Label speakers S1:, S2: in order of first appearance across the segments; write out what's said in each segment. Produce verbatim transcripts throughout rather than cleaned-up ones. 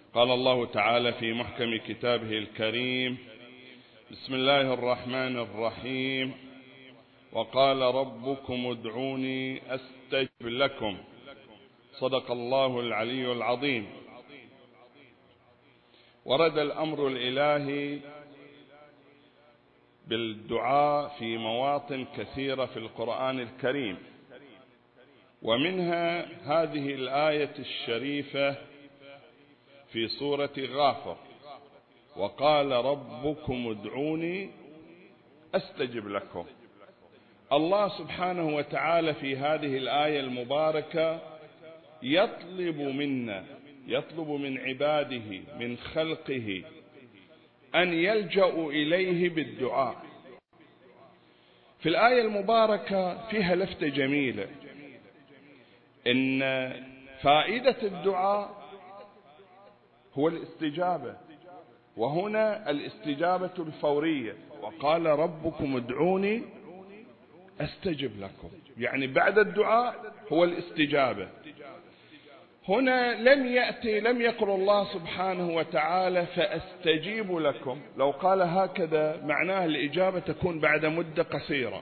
S1: قال الله تعالى في محكم كتابه الكريم: بسم الله الرحمن الرحيم: وقال ربكم ادعوني أستجب لكم. صدق الله العلي العظيم. ورد الأمر الإلهي بالدعاء في مواطن كثيرة في القرآن الكريم، ومنها هذه الآية الشريفة في سورة غافر: وقال ربكم ادعوني أستجب لكم. الله سبحانه وتعالى في هذه الآية المباركة يطلب منا، يطلب من عباده، من خلقه، أن يلجأوا إليه بالدعاء. في الآية المباركة فيها لفتة جميلة، إن فائدة الدعاء هو الاستجابة، وهنا الاستجابة الفورية. وقال ربكم ادعوني أستجب لكم، يعني بعد الدعاء هو الاستجابة. هنا لم يأتي لم يقل الله سبحانه وتعالى فأستجيب لكم. لو قال هكذا معناه الإجابة تكون بعد مدة قصيرة.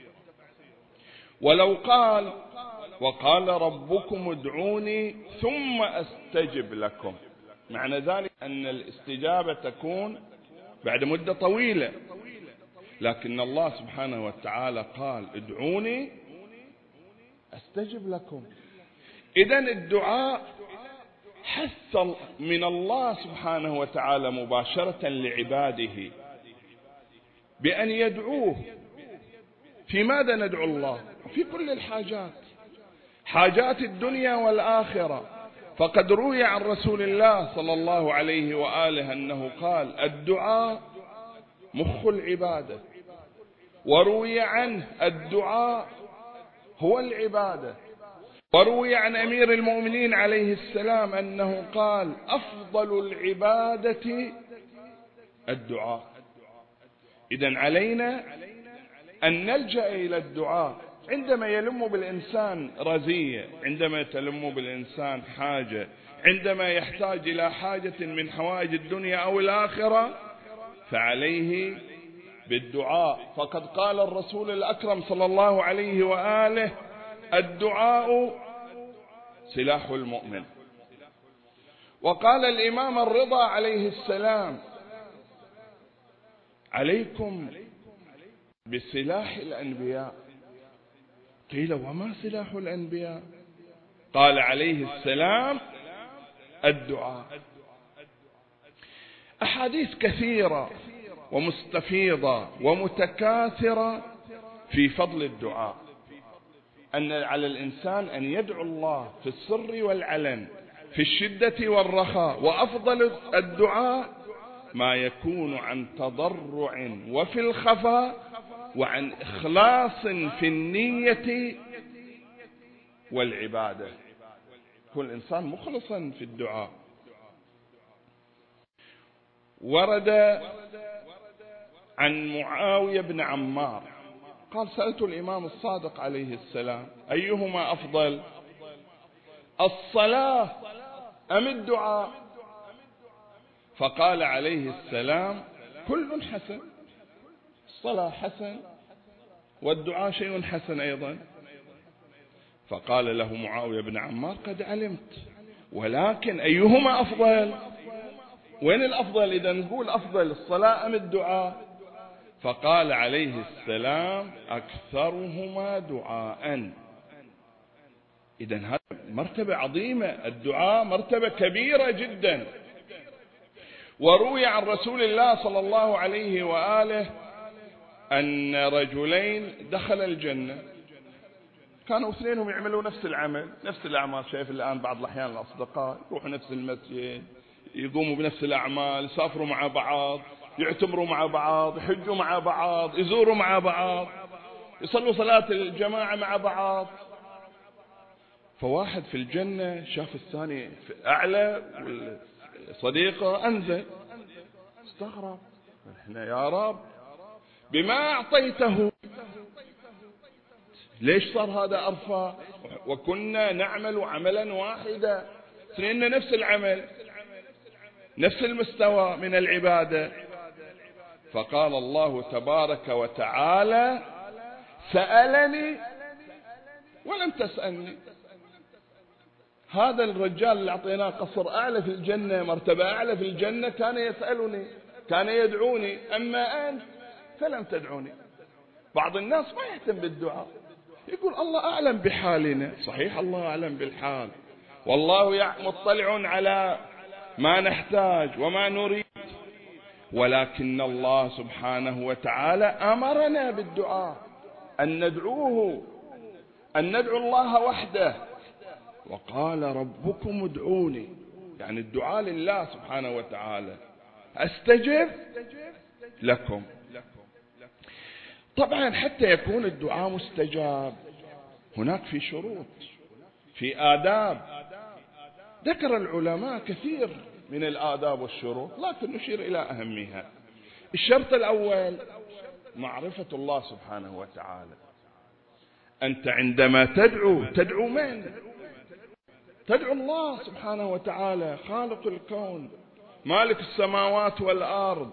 S1: ولو قال وقال ربكم ادعوني ثم أستجب لكم، معنى ذلك أن الاستجابة تكون بعد مدة طويلة. لكن الله سبحانه وتعالى قال ادعوني أستجب لكم. إذن الدعاء حث من الله سبحانه وتعالى مباشرة لعباده بأن يدعوه. في ماذا ندعو الله؟ في كل الحاجات، حاجات الدنيا والآخرة. فقد روي عن رسول الله صلى الله عليه وآله أنه قال الدعاء مخ العبادة، وروي عنه الدعاء هو العبادة. وروي عن أمير المؤمنين عليه السلام أنه قال أفضل العبادة الدعاء. إذن علينا أن نلجأ إلى الدعاء عندما يلم بالإنسان رزية، عندما تلم بالإنسان حاجة، عندما يحتاج إلى حاجة من حوائج الدنيا أو الآخرة، فعليه بالدعاء. فقد قال الرسول الأكرم صلى الله عليه وآله الدعاء سلاح المؤمن. وقال الإمام الرضا عليه السلام عليكم بسلاح الأنبياء. قيل وما سلاح الأنبياء؟ قال عليه السلام الدعاء. أحاديث كثيرة ومستفيضة ومتكاثرة في فضل الدعاء، أن على الإنسان أن يدعو الله في السر والعلن، في الشدة والرخاء. وأفضل الدعاء ما يكون عن تضرع وفي الخفاء، وعن إخلاص في النية والعبادة. كل إنسان مخلصا في الدعاء. ورد عن معاوية بن عمار قال سألت الإمام الصادق عليه السلام أيهما أفضل، الصلاة أم الدعاء؟ فقال عليه السلام كل حسن، الصلاة حسن والدعاء شيء حسن أيضا. فقال له معاوية بن عمار قد علمت، ولكن أيهما أفضل؟ وين الأفضل إذا نقول أفضل الصلاة أم الدعاء؟ فقال عليه السلام أكثرهما دعاء. إذن هذا مرتبة عظيمة، الدعاء مرتبة كبيرة جدا. وروي عن رسول الله صلى الله عليه وآله أن رجلين دخل الجنة، كانوا اثنينهم يعملوا نفس العمل، نفس الأعمال. شايف الآن بعض الأحيان الأصدقاء يروحوا نفس المسجد، يقوموا بنفس الأعمال، يسافروا مع بعض، يعتمروا مع بعض، يحجوا مع بعض، يزوروا مع بعض، يصلوا صلاة الجماعة مع بعض. فواحد في الجنة شاف الثاني في أعلى والصديقة أنزل، استغرب، احنا يا رب بما أعطيته ليش صار هذا أرفع؟ وكنا نعمل عملا واحدا، سنين نفس العمل. نفس المستوى من العبادة. فقال الله تبارك وتعالى سألني ولم تسألني. هذا الرجال اللي أعطيناه قصر أعلى في الجنة، مرتبة أعلى في الجنة، كان يسألني، كان يدعوني، أما أنت فلم تدعوني. بعض الناس ما يهتم بالدعاء، يقول الله أعلم بحالنا. صحيح الله أعلم بالحال، والله مطلع على ما نحتاج وما نريد، ولكن الله سبحانه وتعالى أمرنا بالدعاء، أن ندعوه، أن ندعو الله وحده. وقال ربكم ادعوني، يعني الدعاء لله سبحانه وتعالى، أستجب لكم. طبعا حتى يكون الدعاء مستجاب هناك في شروط، في آداب، ذكر العلماء كثير من الآداب والشروط، لكن نشير إلى أهمها. الشرط الأول معرفة الله سبحانه وتعالى. أنت عندما تدعو تدعو من؟ تدعو الله سبحانه وتعالى، خالق الكون، مالك السماوات والأرض.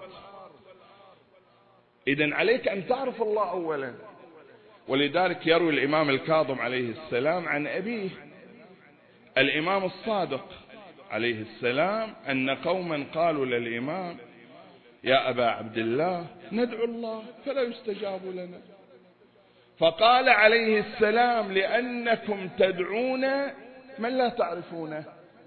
S1: إذن عليك أن تعرف الله أولا. ولذلك يروي الإمام الكاظم عليه السلام عن أبيه الإمام الصادق عليه السلام أن قوما قالوا للإمام يا أبا عبد الله ندعو الله فلا يستجاب لنا، فقال عليه السلام لأنكم تدعون من لا تعرفونه.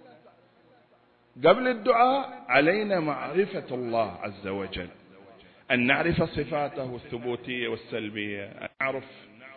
S1: قبل الدعاء علينا معرفة الله عز وجل، أن نعرف صفاته الثبوتية والسلبية، أن نعرف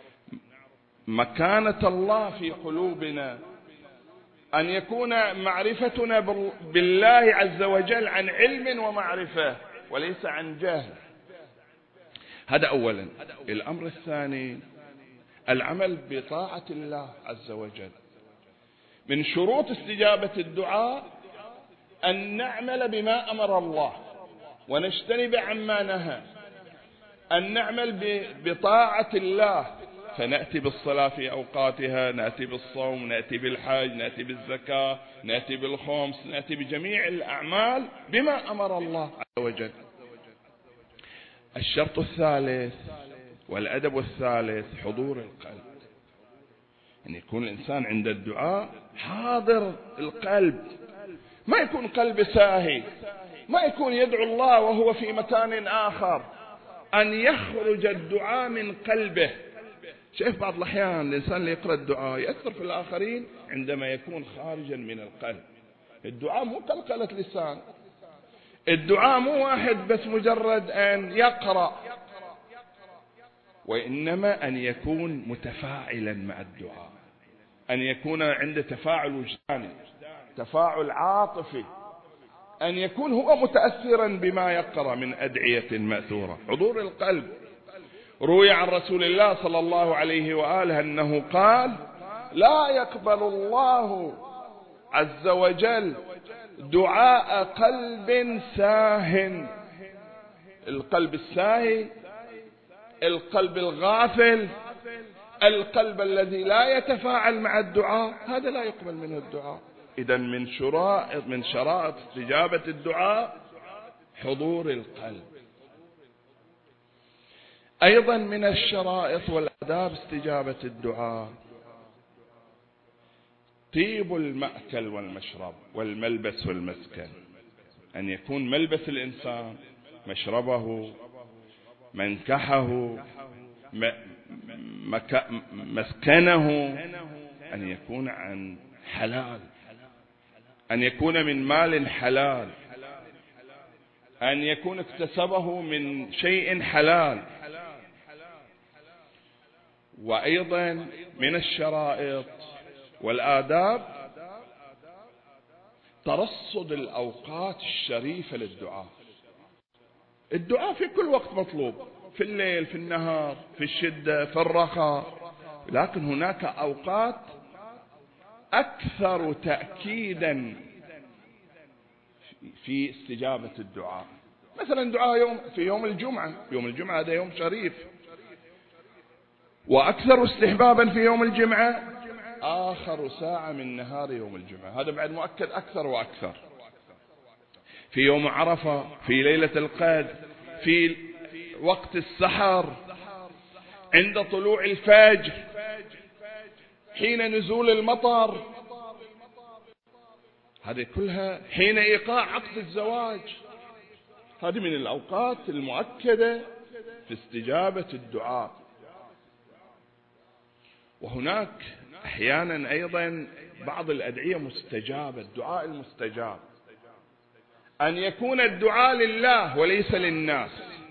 S1: مكانة الله في قلوبنا، أن يكون معرفتنا بالله عز وجل عن علم ومعرفة وليس عن جهل. هذا أولا. الأمر الثاني العمل بطاعة الله عز وجل. من شروط استجابة الدعاء أن نعمل بما أمر الله ونجتنب عما نهى، أن نعمل بطاعة الله، فنأتي بالصلاة في أوقاتها، نأتي بالصوم، نأتي بالحج، نأتي بالزكاة، نأتي بالخمس، نأتي بجميع الأعمال بما أمر الله عز وجل. الشرط الثالث والأدب الثالث حضور القلب، أن يكون الإنسان عند الدعاء حاضر القلب، ما يكون قلب ساهي، ما يكون يدعو الله وهو في مكان آخر، أن يخرج الدعاء من قلبه. شايف بعض الأحيان الإنسان اللي يقرأ الدعاء يأثر في الآخرين عندما يكون خارجا من القلب. الدعاء مو قلقلة لسان، الدعاء مو واحد بس مجرد أن يقرأ، وإنما أن يكون متفاعلا مع الدعاء، أن يكون عنده تفاعل وجداني، تفاعل عاطفي، أن يكون هو متأثرا بما يقرأ من أدعية مأثورة. حضور القلب. روي عن رسول الله صلى الله عليه وآله أنه قال لا يقبل الله عز وجل دعاء قلب ساه. القلب الساهي، القلب الغافل، القلب الذي لا يتفاعل مع الدعاء، هذا لا يقبل منه الدعاء. إذن من شرائط من شرائط استجابة الدعاء حضور القلب. أيضا من الشرائط والآداب استجابة الدعاء طيب المأكل والمشرب والملبس والمسكن، أن يكون ملبس الإنسان، مشربه، منكحه، مسكنه أن يكون عن حلال، أن يكون من مال حلال، أن يكون اكتسبه من شيء حلال. وأيضا من الشرائط والآداب ترصد الأوقات الشريفة للدعاء. الدعاء في كل وقت مطلوب، في الليل، في النهار، في الشدة، في الرخاء، لكن هناك أوقات أكثر تأكيدا في استجابة الدعاء. مثلا دعاء يوم في يوم الجمعة، يوم الجمعة هذا يوم شريف، وأكثر استحبابا في يوم الجمعة آخر ساعة من نهار يوم الجمعة، هذا بعد مؤكد أكثر وأكثر. في يوم عرفة، في ليلة القدر، في وقت السحر، عند طلوع الفجر، حين نزول المطر، هذه كلها حين إيقاع عقد الزواج. هذه من الأوقات المؤكدة في استجابة الدعاء. وهناك أحيانا أيضا بعض الأدعية مستجابة، الدعاء المستجاب أن يكون الدعاء لله وليس للناس.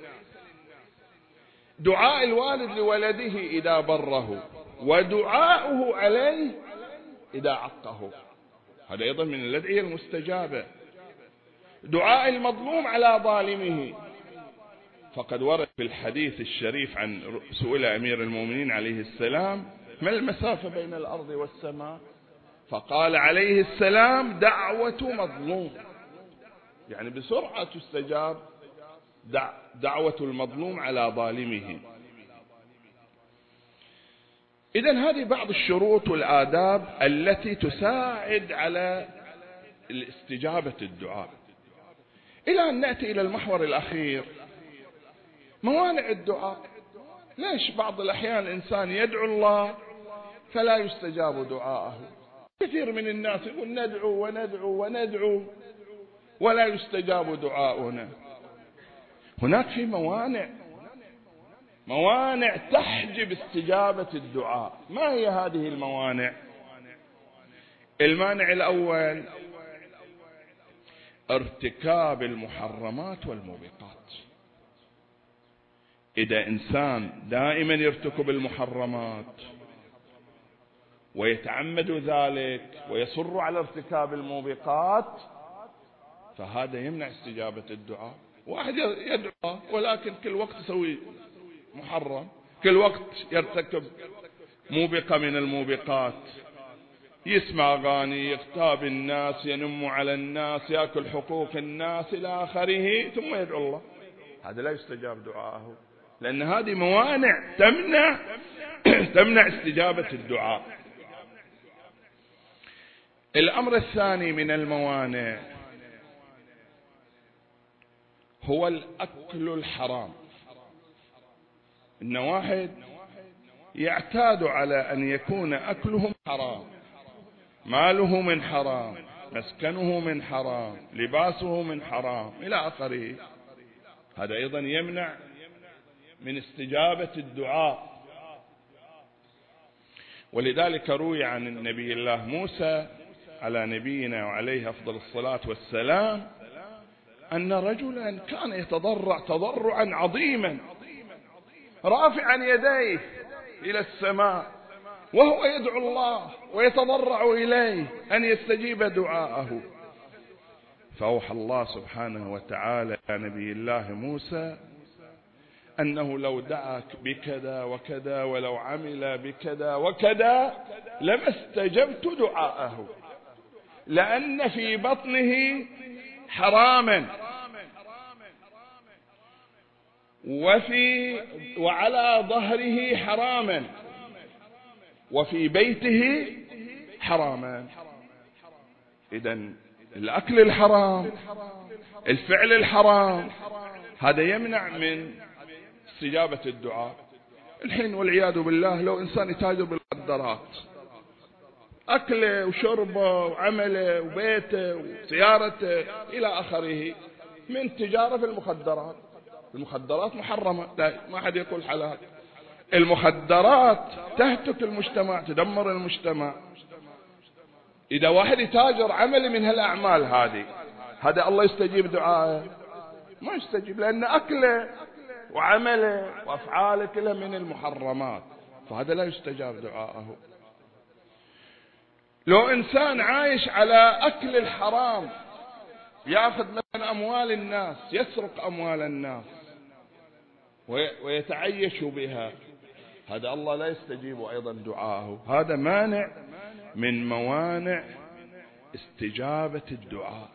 S1: دعاء الوالد لولده إذا بره، ودعاؤه عليه إذا عقه، هذا أيضا من الأدعية المستجابة. دعاء المظلوم على ظالمه، فقد ورد في الحديث الشريف عن سئل أمير المؤمنين عليه السلام: ما المسافة بين الأرض والسماء؟ فقال عليه السلام: دعوة مظلوم، يعني بسرعة تستجاب دعوة المظلوم على ظالمه. إذن هذه بعض الشروط والآداب التي تساعد على الاستجابة الدعاء. إلى أن نأتي إلى المحور الأخير، موانع الدعاء. ليش بعض الأحيان الإنسان يدعو الله فلا يستجاب دعاءه؟ كثير من الناس يقول ندعو وندعو وندعو ولا يستجاب دعاؤنا. هناك في موانع، موانع تحجب استجابة الدعاء. ما هي هذه الموانع؟ المانع الأول ارتكاب المحرمات والموبقات. إذا إنسان دائما يرتكب المحرمات ويتعمد ذلك ويصر على ارتكاب الموبقات، فهذا يمنع استجابة الدعاء. واحد يدعو ولكن كل وقت يسوي محرم، كل وقت يرتكب موبقة من الموبقات، يسمع أغاني، يغتاب الناس، ينم على الناس، يأكل حقوق الناس إلى آخره، ثم يدعو الله، هذا لا يستجاب دعاءه، لأن هذه موانع تمنع تمنع استجابة الدعاء. الأمر الثاني من الموانع هو الأكل الحرام. إن واحد يعتاد على أن يكون أكله حرام، ماله من حرام، مسكنه من حرام، لباسه من حرام إلى آخره، هذا أيضا يمنع من استجابة الدعاء. ولذلك روي عن النبي الله موسى على نبينا وعليه أفضل الصلاة والسلام أن رجلا كان يتضرع تضرعا عظيما رافعا يديه إلى السماء وهو يدعو الله ويتضرع إليه أن يستجيب دعاءه، فأوحى الله سبحانه وتعالى إلى نبي الله موسى أنه لو دعاك بكذا وكذا ولو عمل بكذا وكذا لما استجبت دعاءه، لأن في بطنه حراما وفي وعلى ظهره حراما وفي بيته حراما. إذن الأكل الحرام، الفعل الحرام، هذا يمنع من استجابة الدعاء. الحين والعياذ بالله لو إنسان يتاجر بالمخدرات، أكله وشربه وعمله وبيته وسيارته إلى آخره من تجارة في المخدرات. المخدرات محرمة، لا ما حد يقول حلال. المخدرات تهتك المجتمع، تدمر المجتمع. إذا واحد يتاجر عمل من هالأعمال هذه، هذا الله يستجيب دعائه؟ ما يستجيب، لأن أكله وعمله وأفعاله كلها من المحرمات، فهذا لا يستجاب دعائه. لو إنسان عايش على أكل الحرام، يأخذ مثلا أموال الناس، يسرق أموال الناس ويتعيش بها، هذا الله لا يستجيب أيضا دعاءه. هذا مانع من موانع استجابة الدعاء.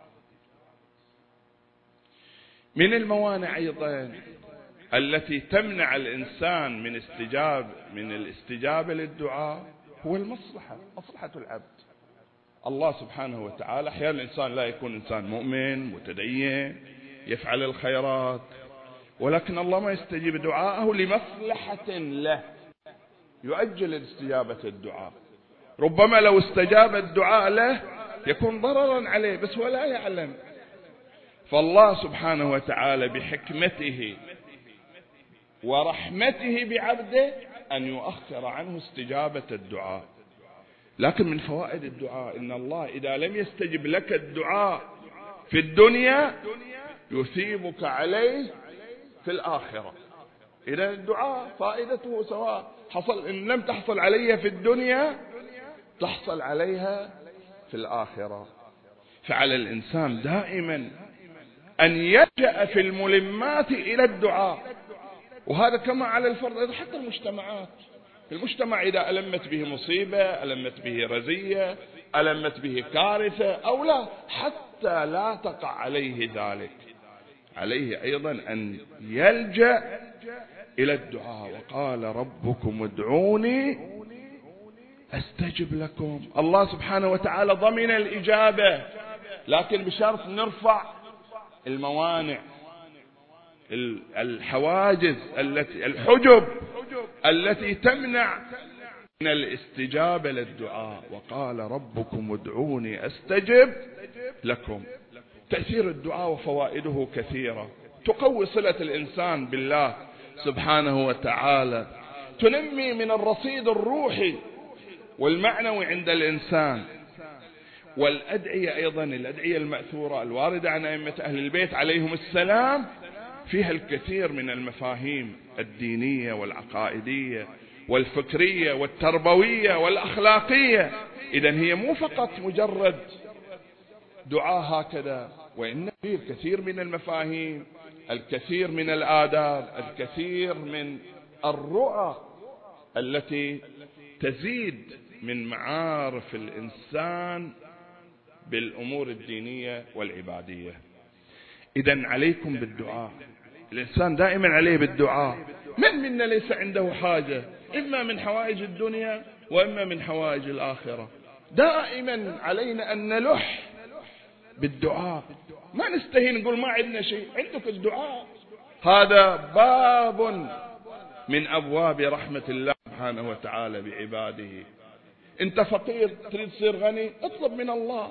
S1: من الموانع أيضا التي تمنع الإنسان من استجاب من الاستجابة للدعاء هو المصلحة، مصلحة العبد. الله سبحانه وتعالى أحيانا الإنسان لا يكون إنسان مؤمن متدين يفعل الخيرات، ولكن الله ما يستجيب دعاءه لمصلحة له، يؤجل استجابة الدعاء. ربما لو استجاب الدعاء له يكون ضررا عليه بس هو لا يعلم. فالله سبحانه وتعالى بحكمته ورحمته بعبده أن يؤخر عنه استجابة الدعاء. لكن من فوائد الدعاء إن الله إذا لم يستجب لك الدعاء في الدنيا يثيبك عليه في الآخرة. إذا الدعاء فائدته سواء حصل إن لم تحصل عليها في الدنيا تحصل عليها في الآخرة. فعلى الإنسان دائما أن يلجأ في الملمات إلى الدعاء، وهذا كما على الفرد حتى المجتمعات. المجتمع إذا ألمت به مصيبة، ألمت به رزية، ألمت به كارثة أو لا، حتى لا تقع عليه ذلك، عليه أيضا أن يلجأ إلى الدعاء. وقال ربكم ادعوني أستجب لكم. الله سبحانه وتعالى ضمن الإجابة، لكن بشرط نرفع الموانع، الحواجز التي الحجب التي تمنع من الاستجابة للدعاء. وقال ربكم ادعوني أستجب لكم. تأثير الدعاء وفوائده كثيرة، تقوي صلة الإنسان بالله سبحانه وتعالى، تنمي من الرصيد الروحي والمعنوي عند الإنسان. والأدعية أيضا، الأدعية المأثورة الواردة عن أئمة أهل البيت عليهم السلام فيها الكثير من المفاهيم الدينية والعقائدية والفكرية والتربوية والأخلاقية. إذن هي مو فقط مجرد دعاء هكذا، وإن فيه الكثير من المفاهيم، الكثير من الآداب، الكثير من الرؤى التي تزيد من معارف الإنسان بالأمور الدينية والعبادية. إذن عليكم بالدعاء، الإنسان دائما عليه بالدعاء. من منا ليس عنده حاجة إما من حوائج الدنيا وإما من حوائج الآخرة؟ دائما علينا أن نلح بالدعاء، ما نستهين نقول ما عندنا شيء. عندك الدعاء، هذا باب من أبواب رحمة الله سبحانه وتعالى بعباده. أنت فقير تريد تصير غني، اطلب من الله.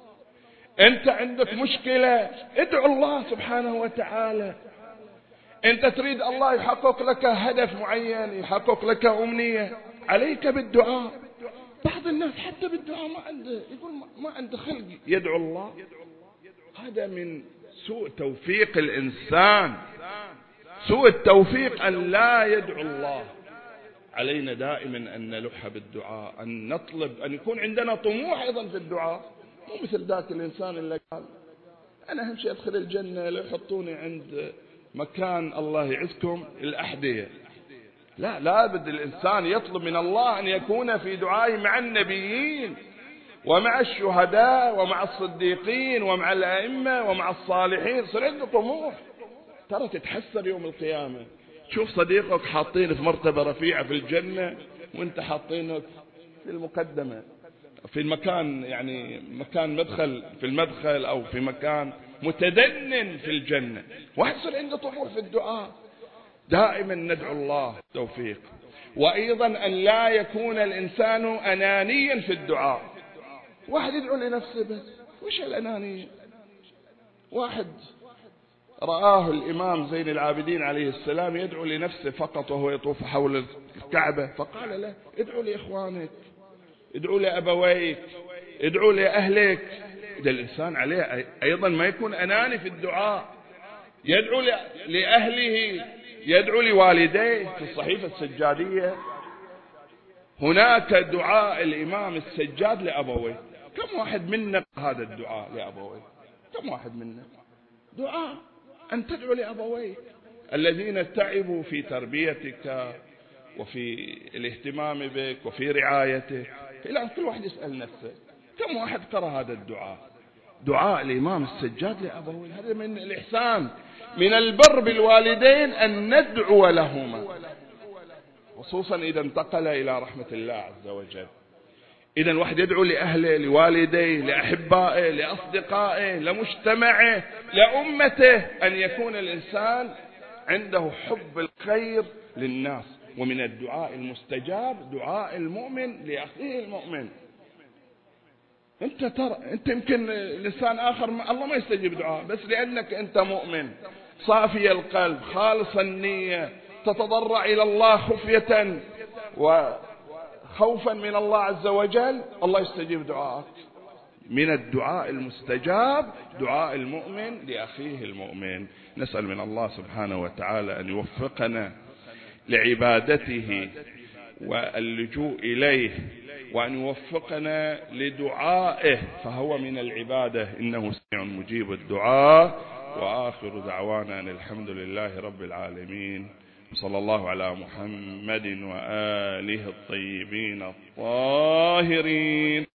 S1: أنت عندك مشكلة، ادعو الله سبحانه وتعالى. أنت تريد الله يحقق لك هدف معين، يحقق لك أمنية، عليك بالدعاء. بعض الناس حتى بالدعاء ما عنده، يقول ما عنده خلق يدعو الله. هذا من سوء توفيق الإنسان، سوء التوفيق أن لا يدعو الله. علينا دائما أن نلح بالدعاء، أن نطلب، أن يكون عندنا طموح أيضا في الدعاء. مو مثل ذاك الإنسان اللي قال أنا أهم شيء أدخل الجنة لو يحطوني عند مكان الله يعزكم الأحذية. لا، لابد الإنسان يطلب من الله أن يكون في دعائه مع النبيين ومع الشهداء ومع الصديقين ومع الأئمة ومع الصالحين. صار عنده طموح، ترى تتحسر يوم القيامة. شوف صديقك حاطينه في مرتبة رفيعة في الجنة وانت حاطينه في المقدمة، في المكان يعني مكان مدخل في المدخل أو في مكان متدنن في الجنة. ويحصل عنده طموح في الدعاء. دائما ندعو الله توفيق. وأيضا أن لا يكون الإنسان أنانيا في الدعاء. واحد يدعو لنفسه بس، وش الأنانية؟ واحد رآه الإمام زين العابدين عليه السلام يدعو لنفسه فقط وهو يطوف حول الكعبة، فقال له ادعو لإخوانك، ادعو لأبويك، ادعو لأهلك. إذا الإنسان عليه أيضا ما يكون أناني في الدعاء، يدعو لأهله، يدعو لوالديه. في الصحيفة السجادية هناك دعاء الإمام السجاد لأبويه. كم واحد منا هذا الدعاء لأبويه؟ كم واحد منا دعاء أن تدعو لأبويك الذين تعبوا في تربيتك وفي الاهتمام بك وفي رعايتك. الآن كل واحد يسأل نفسه كم واحد قرأ هذا الدعاء؟ دعاء الإمام السجاد لأبويه. هذا من الإحسان، من البر بالوالدين أن ندعو لهما، خصوصا إذا انتقل إلى رحمة الله عز وجل. إذن الواحد يدعو لأهله، لوالديه، لأحبائه، لأصدقائه، لمجتمعه، لأمته، أن يكون الإنسان عنده حب الخير للناس. ومن الدعاء المستجاب دعاء المؤمن لأخيه المؤمن. أنت ترى أنت يمكن الإنسان آخر ما الله ما يستجيب دعاء، بس لأنك أنت مؤمن صافي القلب خالص النية، تتضرع إلى الله خفية وخوفا من الله عز وجل، الله يستجيب دعاءك. من الدعاء المستجاب دعاء المؤمن لأخيه المؤمن. نسأل من الله سبحانه وتعالى أن يوفقنا لعبادته واللجوء إليه، وأن يوفقنا لدعائه، فهو من العبادة، إنه سميع مجيب الدعاء. وآخر دعوانا أن الحمد لله رب العالمين، صلى الله على محمد وآله الطيبين الطاهرين.